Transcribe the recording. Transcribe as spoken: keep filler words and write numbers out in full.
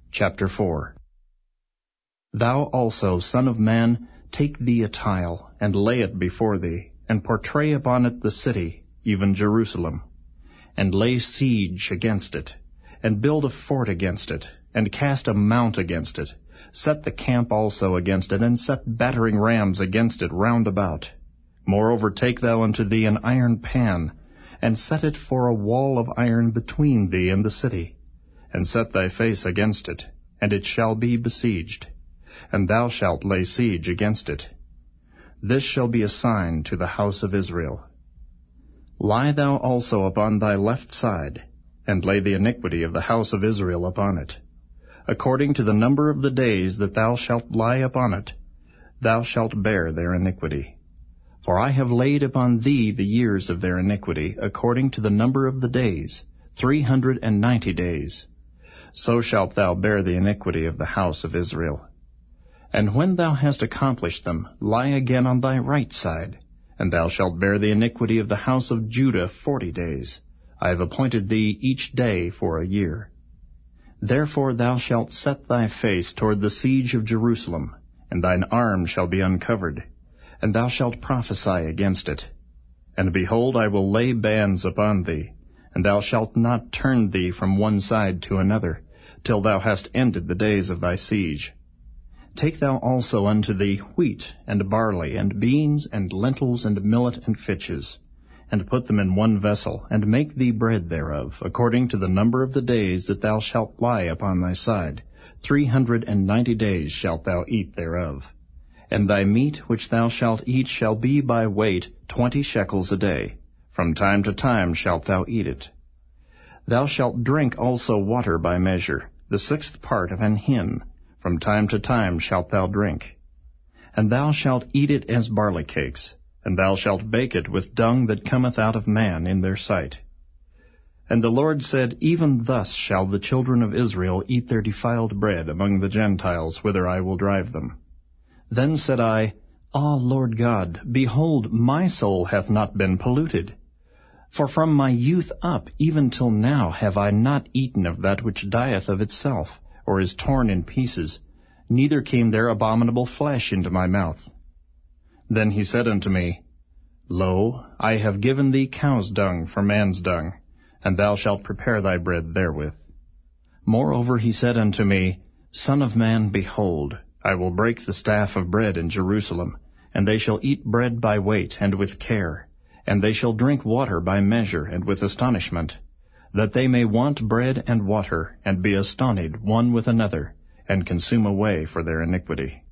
Chapter four. Thou also, son of man, take thee a tile, and lay it before thee, and portray upon it the city, even Jerusalem, and lay siege against it, and build a fort against it, and cast a mount against it, set the camp also against it, and set battering rams against it round about. Moreover, take thou unto thee an iron pan, and set it for a wall of iron between thee and the city, and set thy face against it, and it shall be besieged, and thou shalt lay siege against it. This shall be a sign to the house of Israel. Lie thou also upon thy left side, and lay the iniquity of the house of Israel upon it. According to the number of the days that thou shalt lie upon it, thou shalt bear their iniquity. For I have laid upon thee the years of their iniquity, according to the number of the days, three hundred and ninety days. So shalt thou bear the iniquity of the house of Israel. And when thou hast accomplished them, lie again on thy right side, and thou shalt bear the iniquity of the house of Judah forty days. I have appointed thee each day for a year. Therefore thou shalt set thy face toward the siege of Jerusalem, and thine arm shall be uncovered, and thou shalt prophesy against it. And behold, I will lay bands upon thee, and thou shalt not turn thee from one side to another, till thou hast ended the days of thy siege. Take thou also unto thee wheat, and barley, and beans, and lentils, and millet, and fitches, and put them in one vessel, and make thee bread thereof, according to the number of the days that thou shalt lie upon thy side. Three hundred and ninety days shalt thou eat thereof. And thy meat which thou shalt eat shall be by weight twenty shekels a day. From time to time shalt thou eat it. Thou shalt drink also water by measure, the sixth part of an hin. From time to time shalt thou drink. And thou shalt eat it as barley cakes, and thou shalt bake it with dung that cometh out of man in their sight. And the Lord said, Even thus shall the children of Israel eat their defiled bread among the Gentiles, whither I will drive them. Then said I, Ah, Lord God, behold, my soul hath not been polluted. For from my youth up even till now have I not eaten of that which dieth of itself, or is torn in pieces, neither came there abominable flesh into my mouth. Then he said unto me, Lo, I have given thee cow's dung for man's dung, and thou shalt prepare thy bread therewith. Moreover he said unto me, Son of man, behold, I will break the staff of bread in Jerusalem, and they shall eat bread by weight and with care, and they shall drink water by measure and with astonishment, that they may want bread and water, and be astonied one with another, and consume away for their iniquity.